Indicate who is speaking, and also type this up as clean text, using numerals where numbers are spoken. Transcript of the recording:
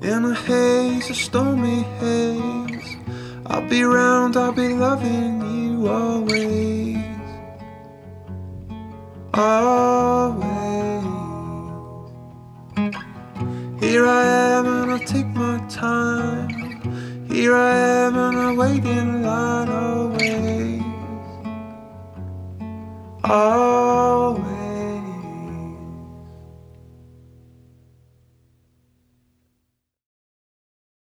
Speaker 1: In a haze, a stormy haze, I'll be round, I'll be loving you always. Always. Here I am and I'll take my time. Here I am and I'll wait in line always. Always.